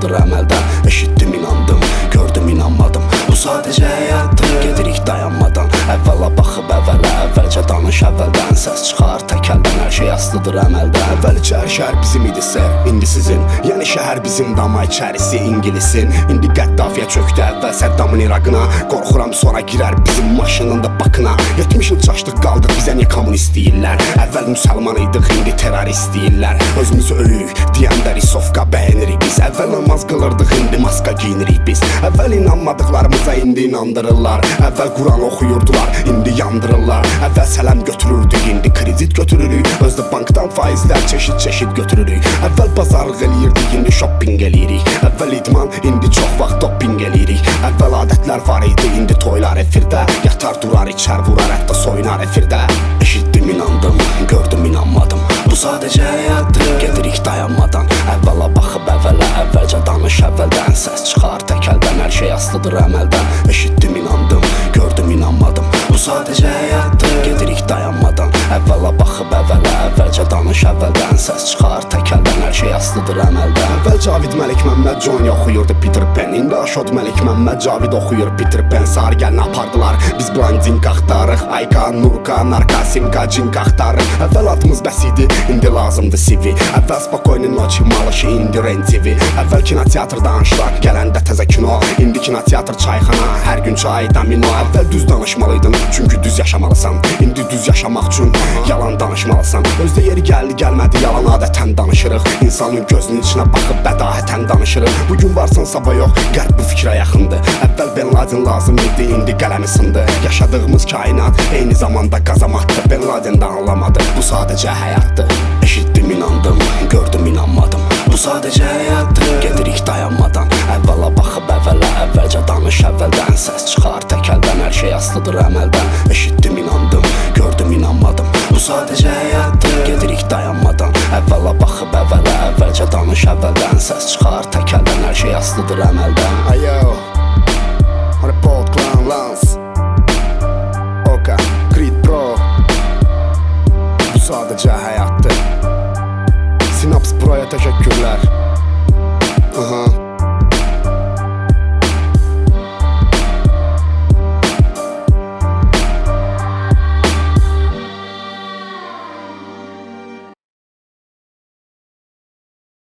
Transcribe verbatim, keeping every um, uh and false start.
asılıdır əməldən. Eşitdim, inandım, gördüm, inanmadım. Bu sadəcə həyatdır, gedirik dayanmadan. Əvvəla baxıb əvvələ, əvvəlcə danış əvvəldən. Səs çıxar təkəldən, hər şey asılıdır əməldən. Əvvəl içər şəhər bizim idi ser, indi sizin. Yəni şəhər bizim, dama içərisi ingilisin. İndi Qəddafiyə çöktü, əvvəl Səddamın İraqına. Qorxuram sonra girər bizim maşının da bakına. yetmiş il çaşdıq qaldıq, bizə niyə kommunist deyirlər? Əvvəl müsəlman idik, indi terrorist deyirlər. Özümüzü öyük, deyəndə risovka bəyənirik biz. Əvvəl namaz qılırdıq, indi maska giyinirik biz. Əvvəl inanmadıqlarımıza indi inandırırlar. Əvvəl Quran oxuyurdular, indi yandırırlar. Əvvəl sələm götürürdük, indi kredit götürürük. Özdə bankdan faizlər çeşid-çeşid götürürük. Əvvəl bazarlıq eləyirdik, indi shopping eləyirik. Əvvəl idman, indi çox vaxt doping eləyirik. Əvvəl adətlər var idi, indi toylar efirdə. Yatar durar, içər vurar, hətta soyunar efirdə. Eşitdim, inandım, gördüm, inanmadım. Bu sadəcə həyatdır, gedirik dayanmadan. Əvvəla baxıb əvvələ, əvvəlcə danış əvvəldən. Səs çıxar təkəldən, hər şey asılıdır əməldən. Eşitdim, inandım, gördüm, inanmadım. Bu sadəcə həyatdır, gedirik dayanmadan. Əvvəla baxıb əvvələ, əvvəlcə danış əvvəldən. Səs çıxar təkəldən, hər şey asılıdır əməldən. Əvvəl Cavid Məlik Məmməd Johnny oxuyurdu Peter Pan. İndi Aşod Məlik Məmməd Cavid oxuyur Peter Pan. Sar gəlin apardılar, biz blondinka axtarıq. Ayka, Nurka, Narkasimka, cinka axtarıq. Əvvəl adımız bəs idi, indi lazımdır C V. Əvvəl Spakoynin Noçi Malışı, indi Ren T V. Əvvəl kinoteatr danışlar, gələndə təzə kino. İndi kinoteatr çayxana, hər gün çay domino. Əvvəl düz danışmalıydın, çünki düz yaşamalısan. İndi düz yaşamaq üçün yalan danışmalısan. Özdə yeri gəldi, gəlmədi, yalan adətən danışırıq. İnsanın gözünün içinə baxıb bədahətən danışırıq. Bugün varsan, sabah yox, qərb bu fikrə yaxındır. Əvvəl Ben Laden lazım idi, indi qələmi sındı. Yaşadığımız kainat eyni zamanda qazamatdır. Ben Laden də anlamadı, bu sadəcə həyatdır. Eşitdim, inandım, gördüm, inanmadım. Bu sadəcə həyatdır, gedirik dayanmadan. Əvvəla baxıb əvvələ, əvvəlcə danış əvvəldən. Səs çıxar təkəldən, hər şey asılıdır əməldən. Eşitdim, inandım, gördüm, inanmadım. Bu sadəcə həyatdır, gedirik dayanmadan. Əvvəla baxıb əvvələ, əvvəlcə danış əvvəldən. Səs çıxar təkəldən, hər şey asılıdır əməldən. Ayo, Report Clan Lance, Oka, Creed Pro. Bu sadəcə həyatdır. Sinaps Pro'ya təşəkkürlər. Aha.